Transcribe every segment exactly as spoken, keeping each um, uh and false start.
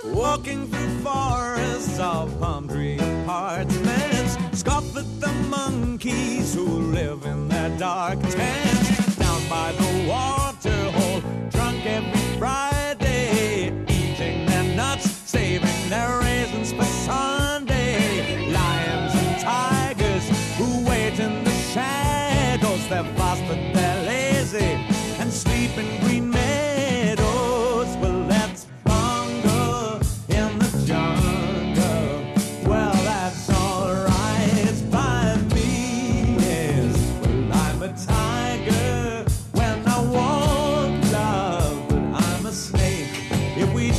walking through forests of palm tree apartments, scoff at the monkeys who live in their dark tents. Down by the water hole, drunk every Friday, eating their nuts, saving their raisins for Sunday. Lions and tigers who wait in the shadows, they're fast but they're lazy and sleep in green meadows. Well, that's bongo in the jungle. Well, that's alright by me, yes. Well, I'm a tiger when I want love, but I'm a snake if we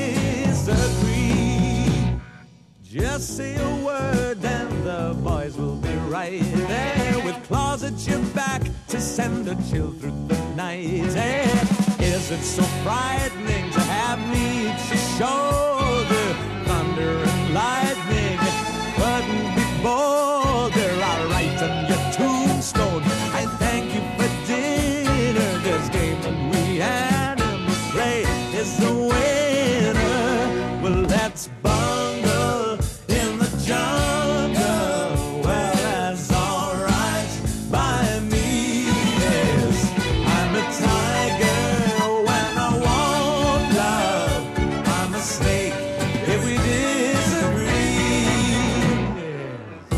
disagree. Just say a word and the boys will be right there with claws at your back to send a chill through the night air. Is it so frightening to have me at your shoulder? Thunder and lightning couldn't be bolder. I'll write on your tombstone, I thank you for dinner. This game that we animals play is the winner. Well, that's bungle in the jungle. Well, that's alright by me, yes. I'm a tiger when I want love. I'm a snake if we disagree, yes.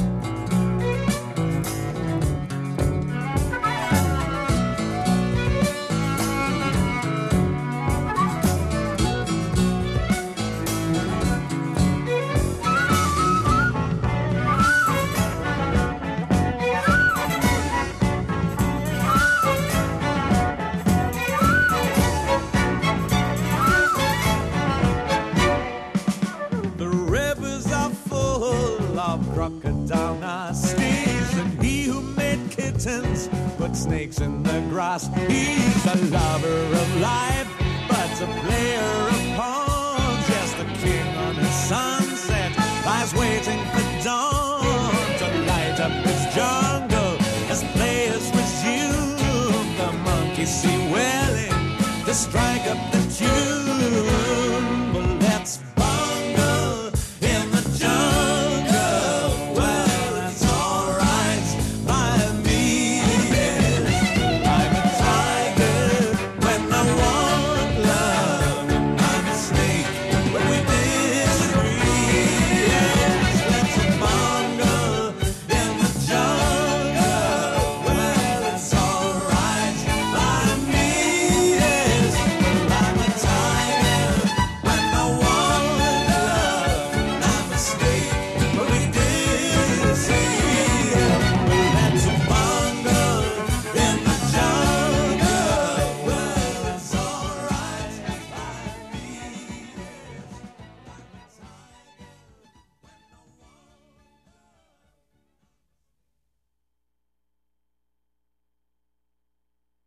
The rivers are full of crocodile nasties, and he who made kittens put snakes in the grass. He's a lover of life